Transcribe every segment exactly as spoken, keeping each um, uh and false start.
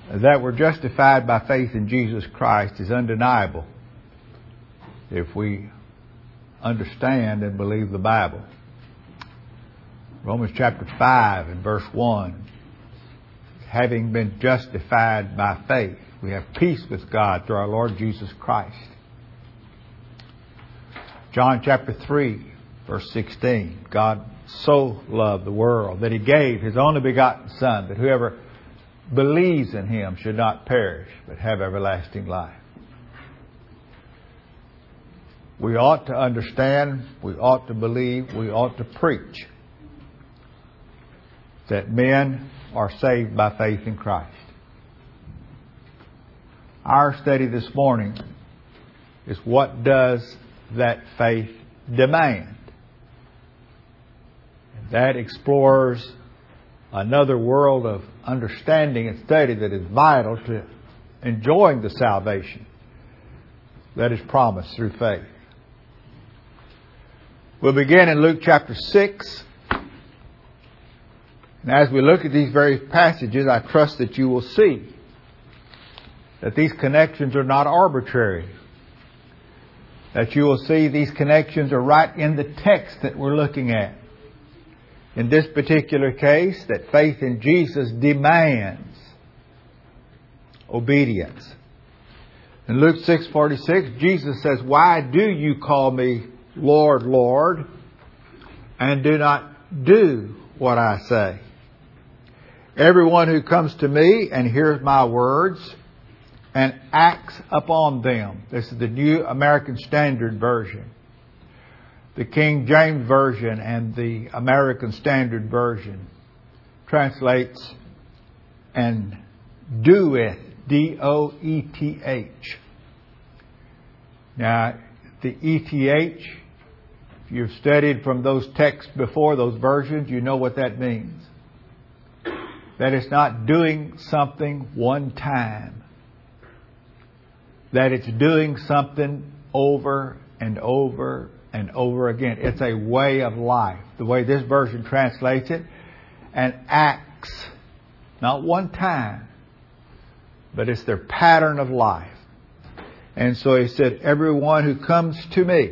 that we're justified by faith in Jesus Christ is undeniable if we understand and believe the Bible. Romans chapter five and verse one. Having been justified by faith, we have peace with God through our Lord Jesus Christ. John chapter three, verse sixteen. God so loved the world that He gave His only begotten Son, that whoever believes in Him should not perish, but have everlasting life. We ought to understand, we ought to believe, we ought to preach that men are saved by faith in Christ. Our study this morning is, what does that faith demand? And that explores another world of understanding and study that is vital to enjoying the salvation that is promised through faith. We'll begin in Luke chapter six. And as we look at these various passages, I trust that you will see that these connections are not arbitrary. That you will see these connections are right in the text that we're looking at. In this particular case, that faith in Jesus demands obedience. In Luke six forty-six, Jesus says, "Why do you call me Lord, Lord, and do not do what I say? Everyone who comes to me and hears my words and acts upon them." This is the New American Standard Version. The King James Version and the American Standard Version translates "and doeth," D O E T H. Now, the E T H, if you've studied from those texts before, those versions, you know what that means. That it's not doing something one time. That it's doing something over and over and over again. It's a way of life. The way this version translates it, and acts, not one time, but it's their pattern of life. And so He said, everyone who comes to me,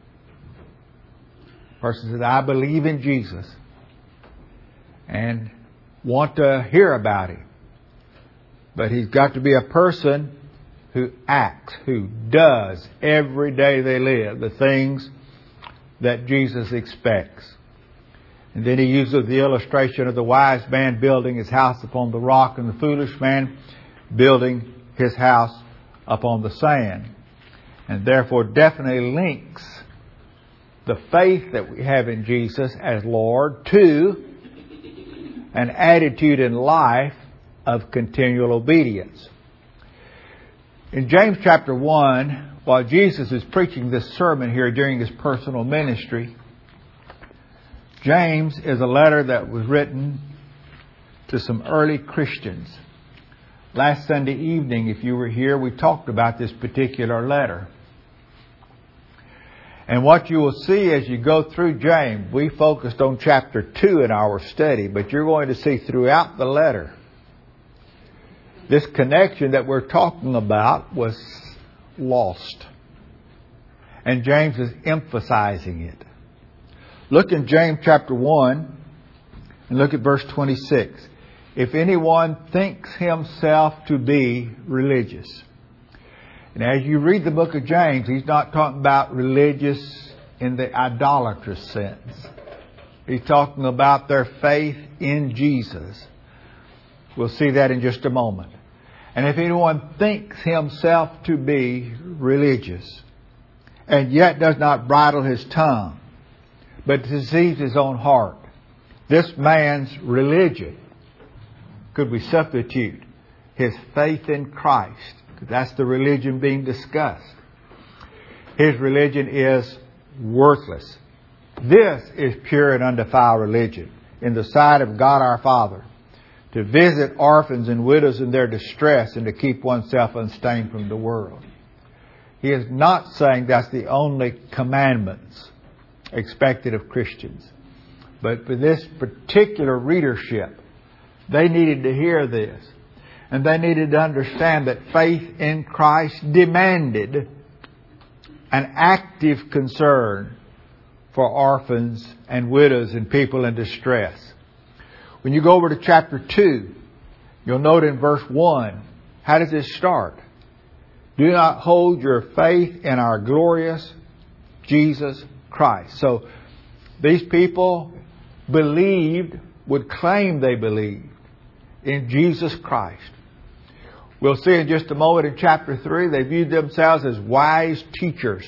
person says, I believe in Jesus, and want to hear about Him. But he's got to be a person who acts, who does every day they live the things that Jesus expects. And then He uses the illustration of the wise man building his house upon the rock and the foolish man building his house upon the sand. And therefore definitely links the faith that we have in Jesus as Lord to an attitude in life of continual obedience. In James chapter one, while Jesus is preaching this sermon here during His personal ministry, James is a letter that was written to some early Christians. Last Sunday evening, if you were here, we talked about this particular letter. And what you will see as you go through James, we focused on chapter two in our study, but you're going to see throughout the letter, this connection that we're talking about was lost. And James is emphasizing it. Look in James chapter one and look at verse twenty-six. If anyone thinks himself to be religious. And as you read the book of James, he's not talking about religious in the idolatrous sense. He's talking about their faith in Jesus. We'll see that in just a moment. And if anyone thinks himself to be religious, and yet does not bridle his tongue, but deceives his own heart, this man's religion, could we substitute his faith in Christ? Because that's the religion being discussed. His religion is worthless. This is pure and undefiled religion in the sight of God our Father, to visit orphans and widows in their distress and to keep oneself unstained from the world. He is not saying that's the only commandments expected of Christians. But for this particular readership, they needed to hear this. And they needed to understand that faith in Christ demanded an active concern for orphans and widows and people in distress. When you go over to chapter two, you'll note in verse one, how does this start? Do not hold your faith in our glorious Jesus Christ. So these people believed, would claim they believed in Jesus Christ. We'll see in just a moment in chapter three, they viewed themselves as wise teachers.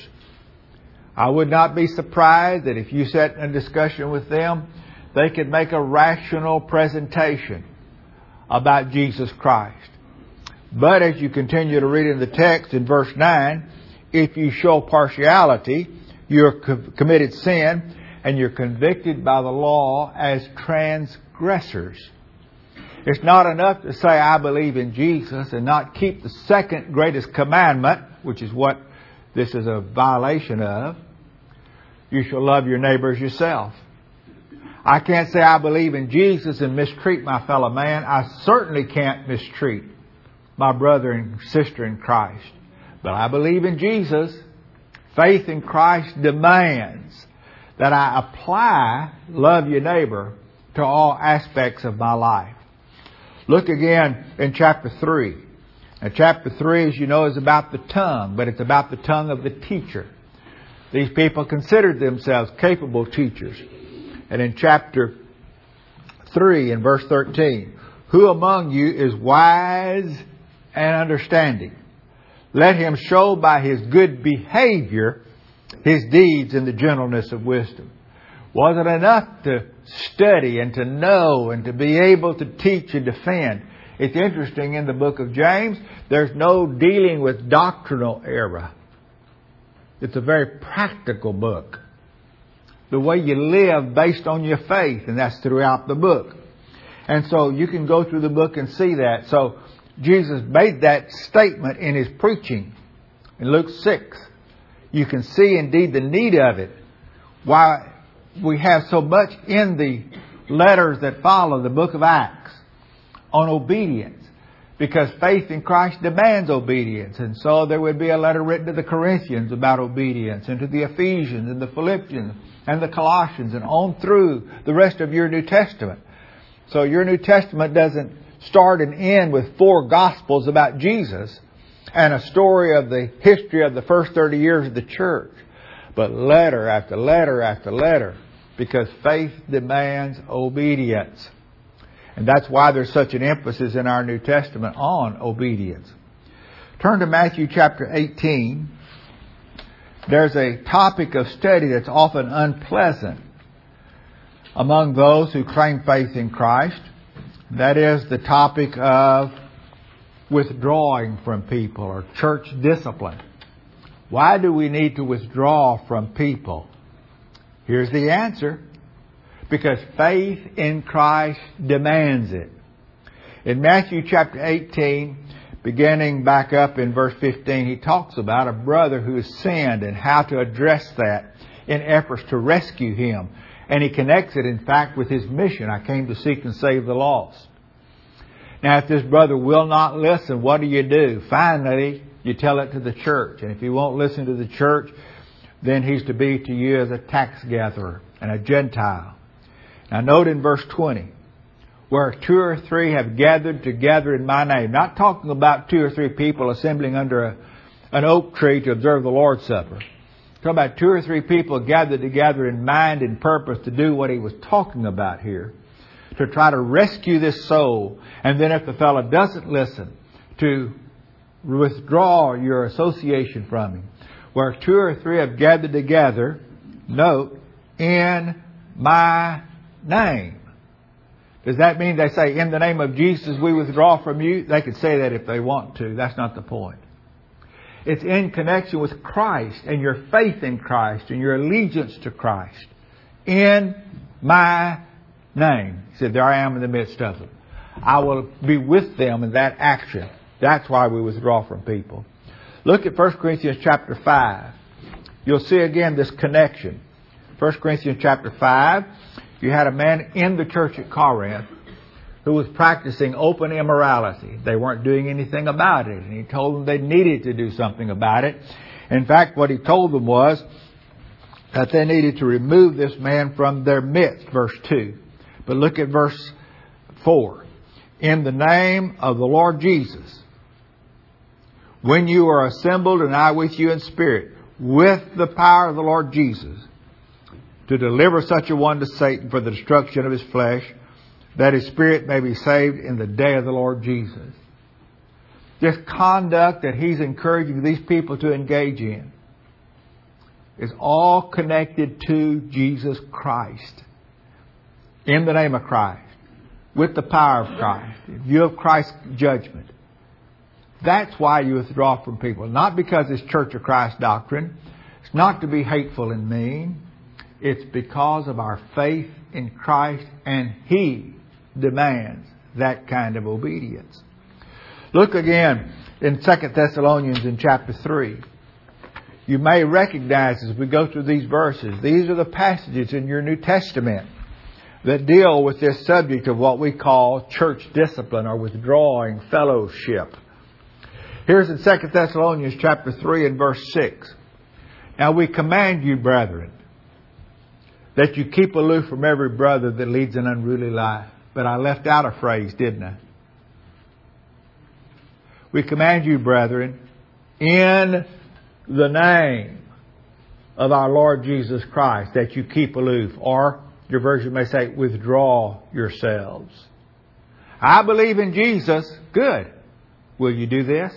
I would not be surprised that if you sat in a discussion with them, they could make a rational presentation about Jesus Christ. But as you continue to read in the text in verse nine, if you show partiality, you're committed sin and you're convicted by the law as transgressors. It's not enough to say, I believe in Jesus and not keep the second greatest commandment, which is what this is a violation of. You shall love your neighbor as yourself. I can't say I believe in Jesus and mistreat my fellow man. I certainly can't mistreat my brother and sister in Christ. But I believe in Jesus. Faith in Christ demands that I apply love your neighbor to all aspects of my life. Look again in chapter three. Now, chapter three, as you know, is about the tongue, but it's about the tongue of the teacher. These people considered themselves capable teachers. And in chapter three, in verse thirteen, who among you is wise and understanding? Let him show by his good behavior his deeds in the gentleness of wisdom. Wasn't enough to study and to know and to be able to teach and defend. It's interesting, in the book of James, there's no dealing with doctrinal error. It's a very practical book. The way you live based on your faith, and that's throughout the book. And so you can go through the book and see that. So Jesus made that statement in His preaching in Luke six. You can see indeed the need of it. Why we have so much in the letters that follow the book of Acts on obedience. Because faith in Christ demands obedience. And so there would be a letter written to the Corinthians about obedience, and to the Ephesians and the Philippians and the Colossians, and on through the rest of your New Testament. So your New Testament doesn't start and end with four Gospels about Jesus and a story of the history of the first thirty years of the church. But letter after letter after letter, because faith demands obedience. And that's why there's such an emphasis in our New Testament on obedience. Turn to Matthew chapter eighteen. There's a topic of study that's often unpleasant among those who claim faith in Christ. That is the topic of withdrawing from people, or church discipline. Why do we need to withdraw from people? Here's the answer. Because faith in Christ demands it. In Matthew chapter eighteen, beginning back up in verse fifteen, he talks about a brother who has sinned and how to address that in efforts to rescue him. And he connects it, in fact, with his mission. I came to seek and save the lost. Now, if this brother will not listen, what do you do? Finally, you tell it to the church. And if he won't listen to the church, then he's to be to you as a tax gatherer and a Gentile. Now note in verse twenty, where two or three have gathered together in my name. Not talking about two or three people assembling under a, an oak tree to observe the Lord's Supper. Talking about two or three people gathered together in mind and purpose to do what he was talking about here. To try to rescue this soul. And then if the fellow doesn't listen, to withdraw your association from him. Where two or three have gathered together, note, in my name. Does that mean they say, in the name of Jesus we withdraw from you? They could say that if they want to. That's not the point. It's in connection with Christ and your faith in Christ and your allegiance to Christ. In my name. He said, there I am in the midst of them. I will be with them in that action. That's why we withdraw from people. Look at First Corinthians chapter five. You'll see again this connection. First Corinthians chapter five. You had a man in the church at Corinth who was practicing open immorality. They weren't doing anything about it. And he told them they needed to do something about it. In fact, what he told them was that they needed to remove this man from their midst, verse two. But look at verse four. In the name of the Lord Jesus, when you are assembled, and I with you in spirit, with the power of the Lord Jesus, to deliver such a one to Satan for the destruction of his flesh, that his spirit may be saved in the day of the Lord Jesus. This conduct that he's encouraging these people to engage in is all connected to Jesus Christ. In the name of Christ. With the power of Christ. In view of Christ's judgment. That's why you withdraw from people. Not because it's Church of Christ doctrine. It's not to be hateful and mean. It's because of our faith in Christ, and He demands that kind of obedience. Look again in Second Thessalonians in chapter three. You may recognize as we go through these verses, these are the passages in your New Testament that deal with this subject of what we call church discipline or withdrawing fellowship. Here's in Second Thessalonians chapter three and verse six. Now we command you, brethren, that you keep aloof from every brother that leads an unruly life. But I left out a phrase, didn't I? We command you, brethren, in the name of our Lord Jesus Christ, that you keep aloof. Or your version may say, withdraw yourselves. I believe in Jesus. Good. Will you do this?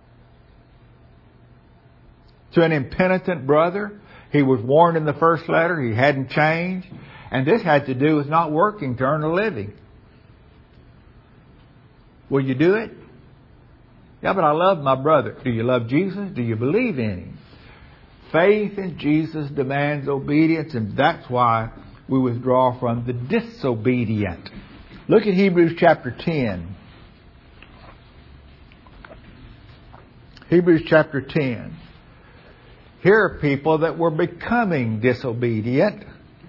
To an impenitent brother, he was warned in the first letter, he hadn't changed. And this had to do with not working to earn a living. Will you do it? Yeah, but I love my brother. Do you love Jesus? Do you believe in Him? Faith in Jesus demands obedience, and that's why we withdraw from the disobedient. Look at Hebrews chapter ten. Hebrews chapter ten. Here are people that were becoming disobedient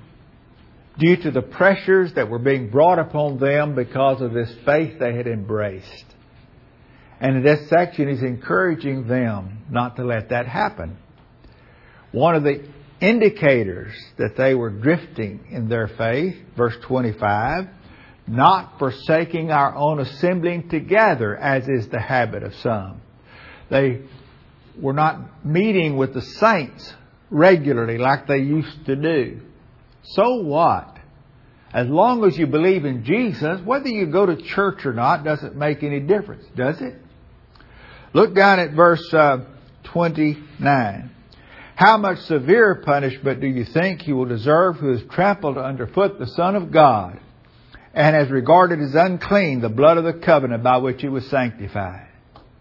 due to the pressures that were being brought upon them because of this faith they had embraced. And in this section, he's encouraging them not to let that happen. One of the indicators that they were drifting in their faith, verse twenty-five, not forsaking our own assembling together, as is the habit of some. They were not meeting with the saints regularly like they used to do. So what? As long as you believe in Jesus, whether you go to church or not doesn't make any difference, does it? Look down at verse uh, twenty-nine. How much severe punishment do you think he will deserve who has trampled underfoot the Son of God and has regarded as unclean the blood of the covenant by which he was sanctified?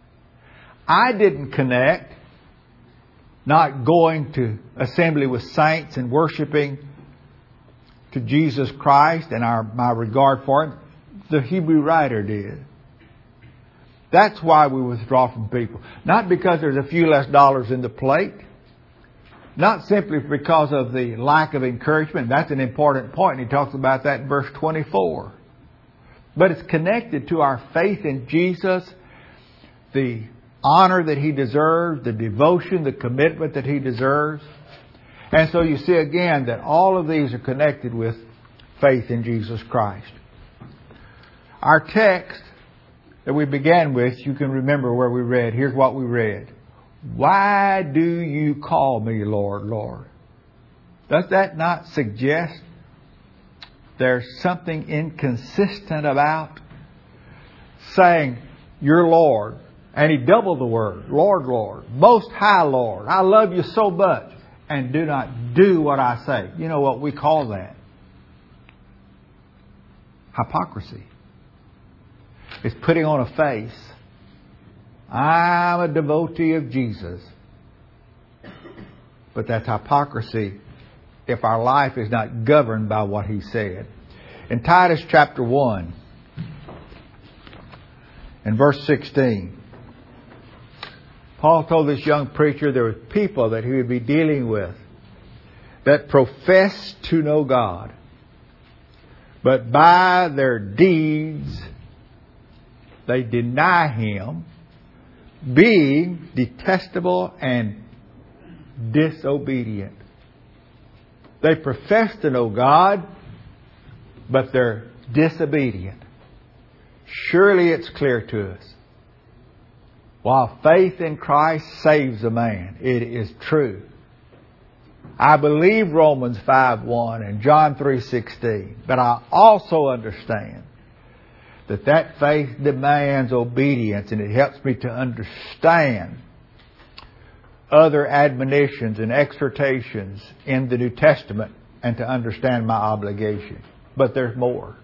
I didn't connect not going to assembly with saints and worshiping to Jesus Christ and our my regard for Him. The Hebrew writer did. That's why we withdraw from people. Not because there's a few less dollars in the plate. Not simply because of the lack of encouragement. That's an important point. And he talks about that in verse twenty-four. But it's connected to our faith in Jesus, the honor that He deserves, the devotion, the commitment that He deserves. And so you see again that all of these are connected with faith in Jesus Christ. Our text that we began with, you can remember where we read. Here's what we read. Why do you call me Lord, Lord? Does that not suggest there's something inconsistent about saying, you're Lord? And he doubled the word, Lord, Lord, Most High Lord, I love you so much, and do not do what I say. You know what we call that? Hypocrisy. It's putting on a face. I'm a devotee of Jesus. But that's hypocrisy if our life is not governed by what He said. In Titus chapter one, in verse sixteen, Paul told this young preacher there were people that he would be dealing with that profess to know God, but by their deeds they deny Him, being detestable and disobedient. They profess to know God, but they're disobedient. Surely it's clear to us. While faith in Christ saves a man, it is true. I believe Romans five one and John three sixteen, but I also understand that that faith demands obedience, and it helps me to understand other admonitions and exhortations in the New Testament and to understand my obligation. But there's more.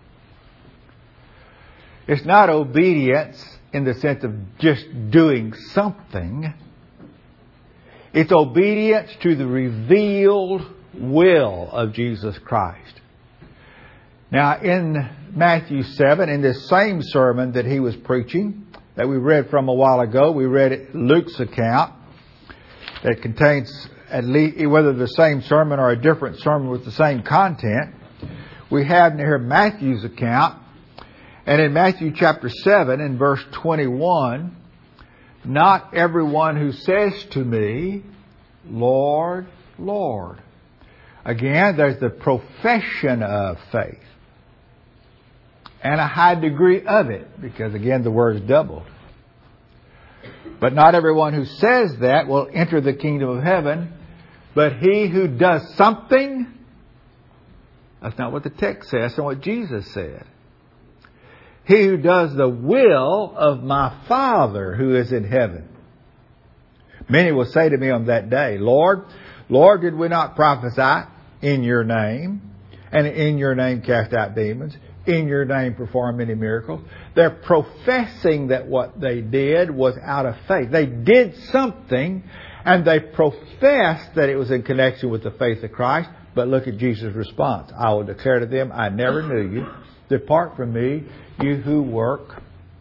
It's not obedience in the sense of just doing something. It's obedience to the revealed will of Jesus Christ. Now, in Matthew seven, in this same sermon that he was preaching, that we read from a while ago, we read Luke's account that contains at least, whether the same sermon or a different sermon with the same content. We have here Matthew's account. And in Matthew chapter seven, in verse twenty-one, not everyone who says to me, Lord, Lord. Again, there's the profession of faith. And a high degree of it, because again, the word is doubled. But not everyone who says that will enter the kingdom of heaven, but he who does something. That's not what the text says, that's not what Jesus said. He who does the will of my Father who is in heaven. Many will say to me on that day, Lord, Lord, did we not prophesy in your name, and in your name cast out demons, in your name perform many miracles? They're professing that what they did was out of faith. They did something, and they professed that it was in connection with the faith of Christ. But look at Jesus' response. I will declare to them, I never knew you. Depart from me, you who work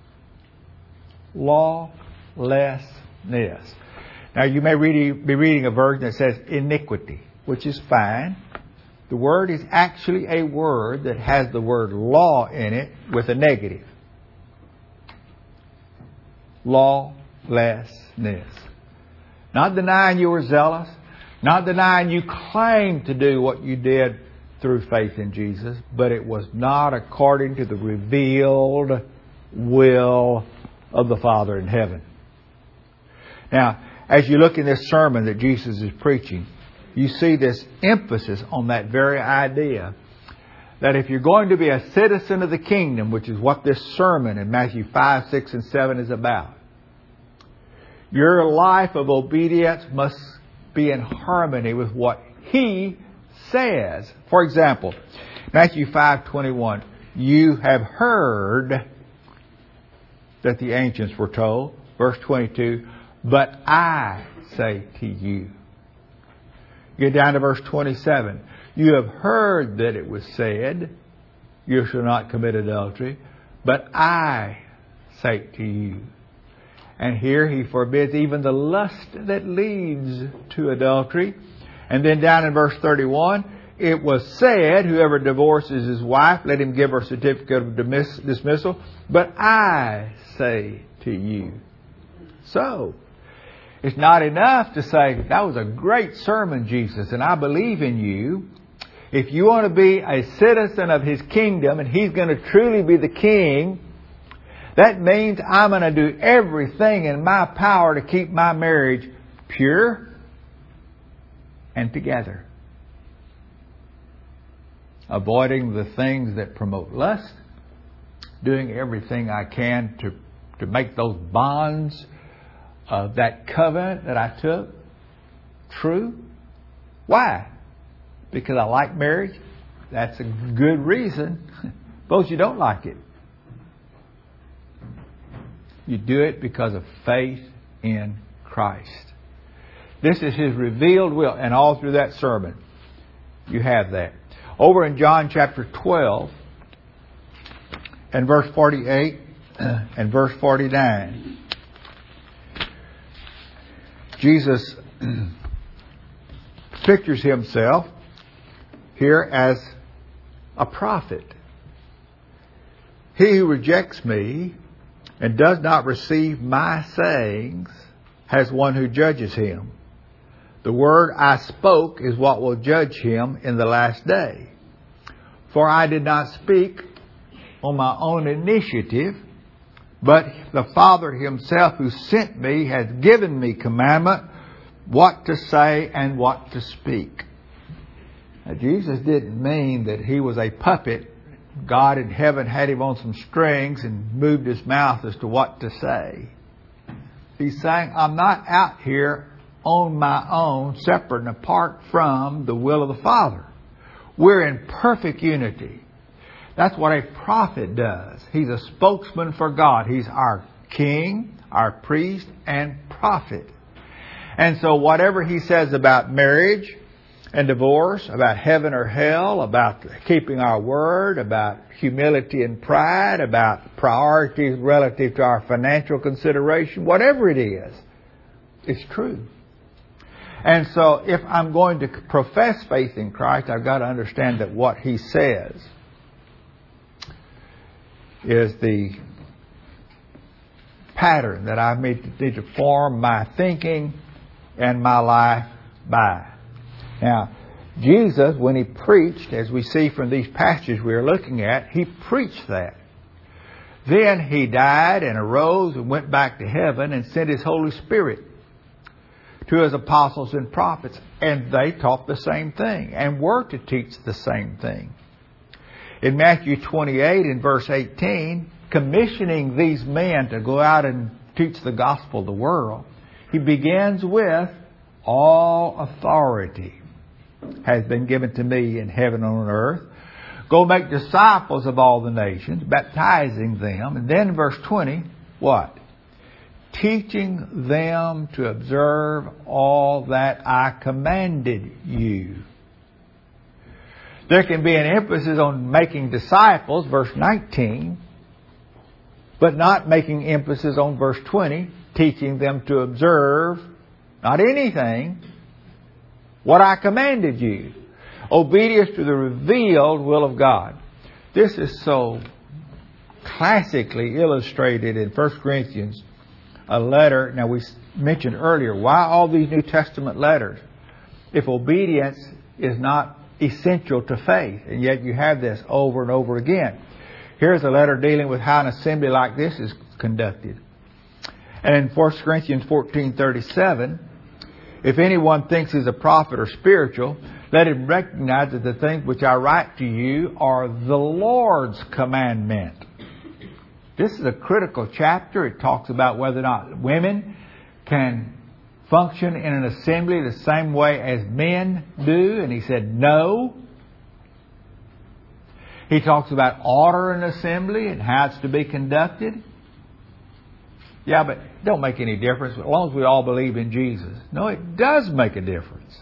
lawlessness. Now you may read, be reading a version that says iniquity, which is fine. The word is actually a word that has the word law in it with a negative. Lawlessness. Not denying you were zealous. Not denying you claimed to do what you did through faith in Jesus. But it was not according to the revealed will of the Father in heaven. Now, as you look in this sermon that Jesus is preaching, you see this emphasis on that very idea that if you're going to be a citizen of the kingdom, which is what this sermon in Matthew five, six, and seven is about, your life of obedience must be in harmony with what He says. For example, Matthew five twenty-one, you have heard that the ancients were told. Verse twenty-two, but I say to you. Get down to verse twenty-seven. You have heard that it was said, you shall not commit adultery, but I say to you. And here he forbids even the lust that leads to adultery. And then down in verse thirty-one, it was said, whoever divorces his wife, let him give her a certificate of dismissal. But I say to you. So, it's not enough to say, that was a great sermon, Jesus, and I believe in you. If you want to be a citizen of His kingdom and He's going to truly be the king, that means I'm going to do everything in my power to keep my marriage pure and together. Avoiding the things that promote lust. Doing everything I can to, to make those bonds of that covenant that I took true. Why? Because I like marriage? That's a good reason. Suppose you don't like it. You do it because of faith in Christ. This is His revealed will. And all through that sermon, you have that. Over in John chapter twelve and verse forty-eight and verse forty-nine, Jesus pictures Himself here as a prophet. He who rejects me and does not receive my sayings has one who judges him. The word I spoke is what will judge him in the last day. For I did not speak on my own initiative, but the Father himself who sent me has given me commandment what to say and what to speak. Now, Jesus didn't mean that he was a puppet. God in heaven had him on some strings and moved his mouth as to what to say. He's saying, I'm not out here on my own, separate and apart from the will of the Father. We're in perfect unity. That's what a prophet does. He's a spokesman for God. He's our king, our priest, and prophet. And so whatever he says about marriage and divorce, about heaven or hell, about keeping our word, about humility and pride, about priorities relative to our financial consideration, whatever it is, it's true. And so if I'm going to profess faith in Christ, I've got to understand that what he says is the pattern that I need to form my thinking and my life by. Now, Jesus, when he preached, as we see from these passages we are looking at, he preached that. Then he died and arose and went back to heaven and sent his Holy Spirit to his apostles and prophets. And they taught the same thing and were to teach the same thing. In Matthew twenty-eight in verse eighteen, commissioning these men to go out and teach the gospel of the world, he begins with, all authority has been given to me in heaven and on earth. Go make disciples of all the nations, baptizing them. And then verse twenty, what? Teaching them to observe all that I commanded you. There can be an emphasis on making disciples, verse nineteen, but not making emphasis on verse twenty, teaching them to observe, not anything, what I commanded you. Obedience to the revealed will of God. This is so classically illustrated in First Corinthians, a letter. Now, we mentioned earlier, why all these New Testament letters if obedience is not essential to faith? And yet you have this over and over again. Here's a letter dealing with how an assembly like this is conducted. And in First Corinthians fourteen thirty-seven, if anyone thinks he's a prophet or spiritual, let him recognize that the things which I write to you are the Lord's commandment. This is a critical chapter. It talks about whether or not women can function in an assembly the same way as men do. And he said no. He talks about order in assembly and how it's to be conducted. Yeah, but it don't make any difference as long as we all believe in Jesus. No, it does make a difference.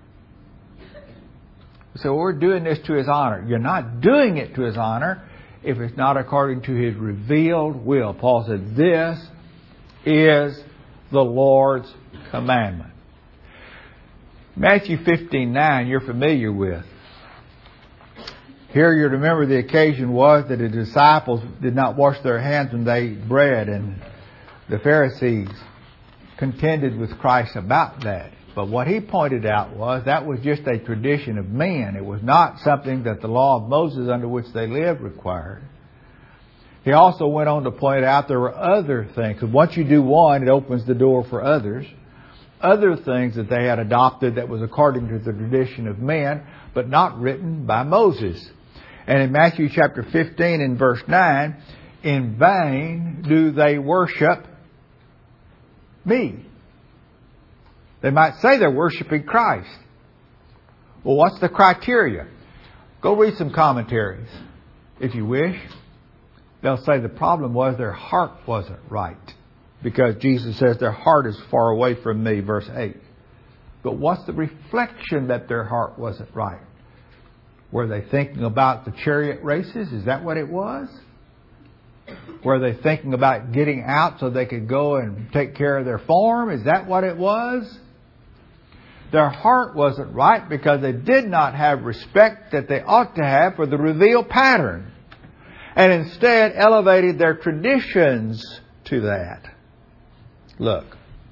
So we're doing this to His honor. You're not doing it to His honor if it's not according to His revealed will. Paul said, this is the Lord's commandment. Matthew fifteen nine, you're familiar with. Here you remember the occasion was that the disciples did not wash their hands when they ate bread, and the Pharisees contended with Christ about that. But what he pointed out was that was just a tradition of men. It was not something that the law of Moses under which they lived required. He also went on to point out there were other things. Because once you do one, it opens the door for others. Other things that they had adopted that was according to the tradition of men, but not written by Moses. And in Matthew chapter fifteen and verse nine, in vain do they worship me. They might say they're worshiping Christ. Well, what's the criteria? Go read some commentaries, if you wish. They'll say the problem was their heart wasn't right. Because Jesus says their heart is far away from me, verse eight. But what's the reflection that their heart wasn't right? Were they thinking about the chariot races? Is that what it was? Were they thinking about getting out so they could go and take care of their farm? Is that what it was? Their heart wasn't right because they did not have respect that they ought to have for the revealed pattern. and instead elevated their traditions to that. Look,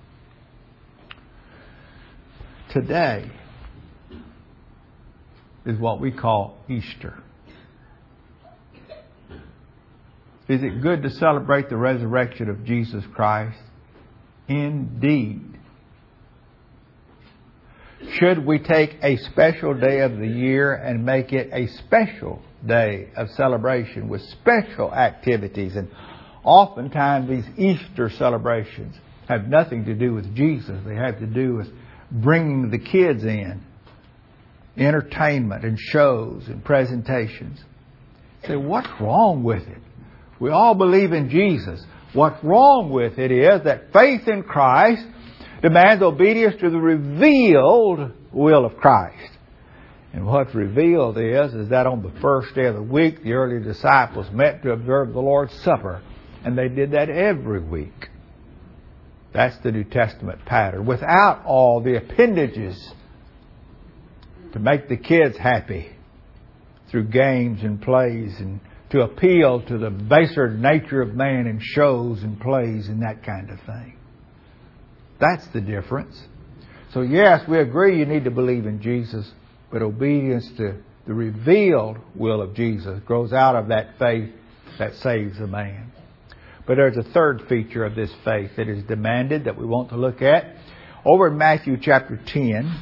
today is what we call Easter. Is it good to celebrate the resurrection of Jesus Christ? Indeed. Should we take a special day of the year and make it a special day of celebration with special activities? And oftentimes these Easter celebrations have nothing to do with Jesus. They have to do with bringing the kids in, entertainment and shows and presentations. You say, what's wrong with it? We all believe in Jesus. What's wrong with it is that faith in Christ demands obedience to the revealed will of Christ. And what's revealed is, is that on the first day of the week, the early disciples met to observe the Lord's Supper. And they did that every week. That's the New Testament pattern. Without all the appendages to make the kids happy through games and plays and to appeal to the baser nature of man in shows and plays and that kind of thing. That's the difference. So yes, we agree you need to believe in Jesus, but obedience to the revealed will of Jesus grows out of that faith that saves a man. But there's a third feature of this faith that is demanded that we want to look at. Over in Matthew chapter ten,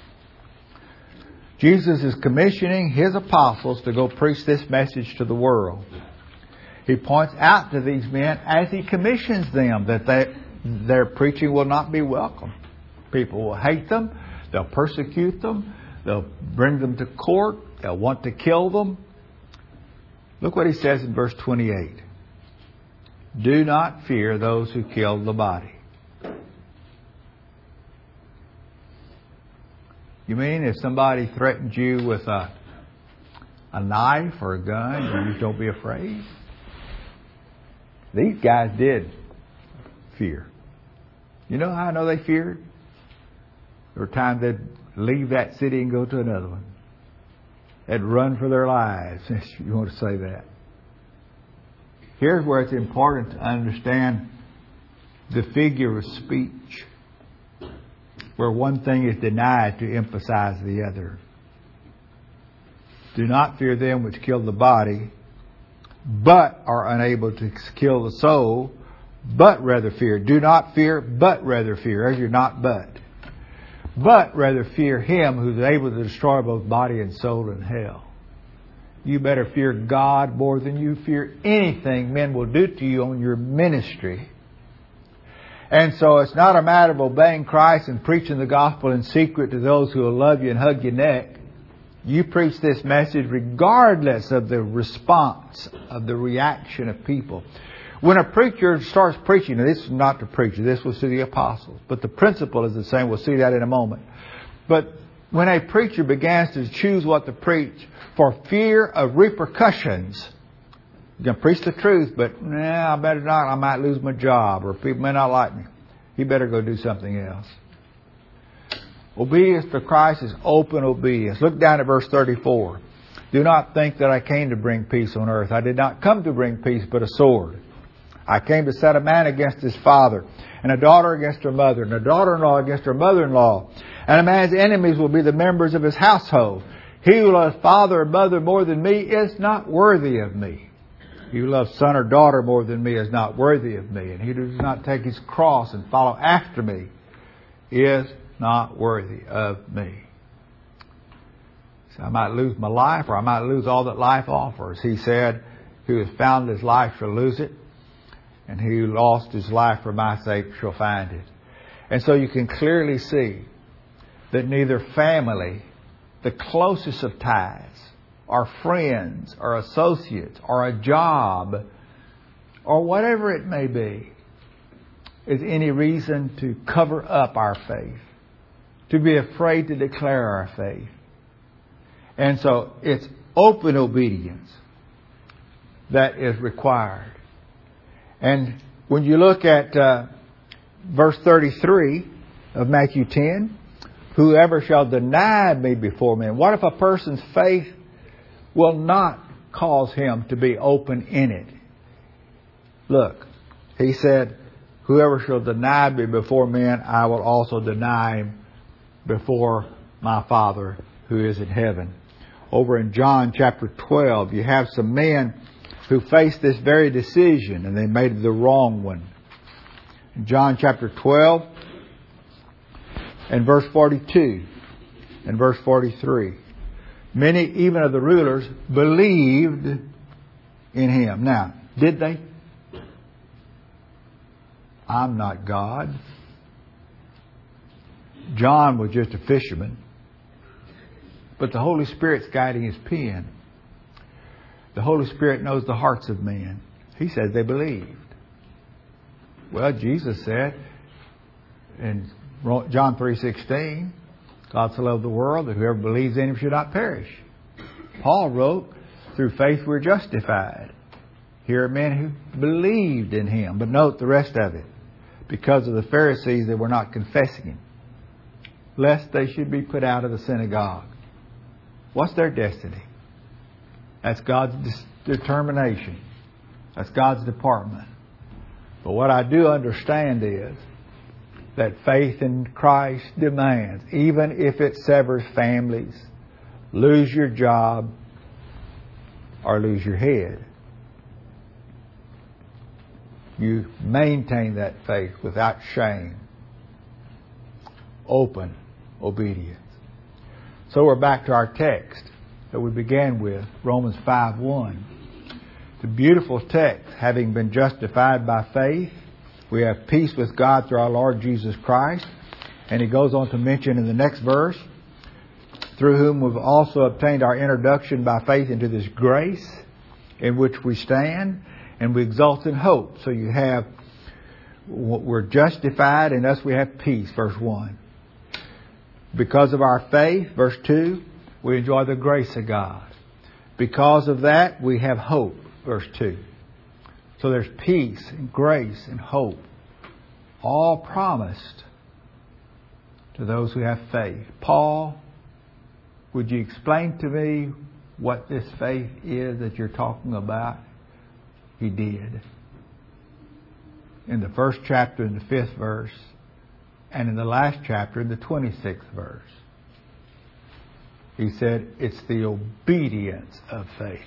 Jesus is commissioning His apostles to go preach this message to the world. He points out to these men as He commissions them that they, their preaching will not be welcome. People will hate them. They'll persecute them. They'll bring them to court. They'll want to kill them. Look what He says in verse twenty-eight. Do not fear those who kill the body. You mean if somebody threatens you with a, a knife or a gun, you just don't be afraid? These guys did fear. You know how I know they feared? There were times they'd leave that city and go to another one. They'd run for their lives, if you want to say that. Here's where it's important to understand the figure of speech, where one thing is denied to emphasize the other. Do not fear them which kill the body, but are unable to kill the soul, but rather fear. Do not fear, but rather fear. There's your not but. But rather fear Him who's able to destroy both body and soul in hell. You better fear God more than you fear anything men will do to you on your ministry. And so it's not a matter of obeying Christ and preaching the gospel in secret to those who will love you and hug your neck. You preach this message regardless of the response, of the reaction of people. When a preacher starts preaching, now this is not the preacher, this was to the apostles, but the principle is the same. We'll see that in a moment. But when a preacher begins to choose what to preach for fear of repercussions, you can preach the truth, but nah, I better not. I might lose my job, or people may not like me. You better go do something else. Obedience to Christ is open obedience. Look down at verse thirty-four. Do not think that I came to bring peace on earth. I did not come to bring peace, but a sword. I came to set a man against his father, and a daughter against her mother, and a daughter-in-law against her mother-in-law. And a man's enemies will be the members of his household. He who loves father or mother more than me is not worthy of me. He who loves son or daughter more than me is not worthy of me. And he who does not take his cross and follow after me is not worthy of me. So I might lose my life, or I might lose all that life offers. He said, who has found his life shall lose it, and he who lost his life for my sake shall find it. And so you can clearly see that neither family, the closest of ties, or friends, or associates, or a job, or whatever it may be, is any reason to cover up our faith, to be afraid to declare our faith. And so it's open obedience that is required. And when you look at uh, verse thirty-three of Matthew ten, whoever shall deny me before men. What if a person's faith will not cause him to be open in it. Look, he said, whoever shall deny me before men, I will also deny him before my Father who is in heaven. Over in John chapter twelve, you have some men who faced this very decision and they made the wrong one. In John chapter twelve and verse forty-two and verse forty-three. Many, even of the rulers, believed in him. Now, did they? I'm not God. John was just a fisherman. But the Holy Spirit's guiding his pen. The Holy Spirit knows the hearts of men. He says they believed. Well, Jesus said in John three sixteen, God so loved the world that whoever believes in him should not perish. Paul wrote, through faith we're justified. Here are men who believed in him. But note the rest of it. Because of the Pharisees, they were not confessing him, lest they should be put out of the synagogue. What's their destiny? That's God's determination. That's God's department. But what I do understand is that faith in Christ demands, even if it severs families, lose your job, or lose your head, you maintain that faith without shame. Open obedience. So we're back to our text that we began with, Romans five one. The beautiful text, having been justified by faith, we have peace with God through our Lord Jesus Christ. And he goes on to mention in the next verse, through whom we've also obtained our introduction by faith into this grace in which we stand, and we exult in hope. So you have, we're justified, and thus we have peace, verse one. Because of our faith, verse two, we enjoy the grace of God. Because of that, we have hope, verse two. So there's peace and grace and hope, all promised to those who have faith. Paul, would you explain to me what this faith is that you're talking about? He did. In the first chapter, in the fifth verse, and in the last chapter, in the twenty-sixth verse. He said, it's the obedience of faith.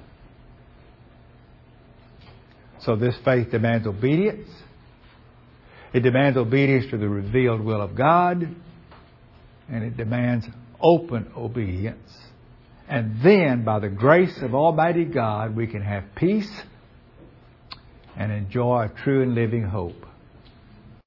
So this faith demands obedience. It demands obedience to the revealed will of God. And it demands open obedience. And then, by the grace of Almighty God, we can have peace and enjoy a true and living hope.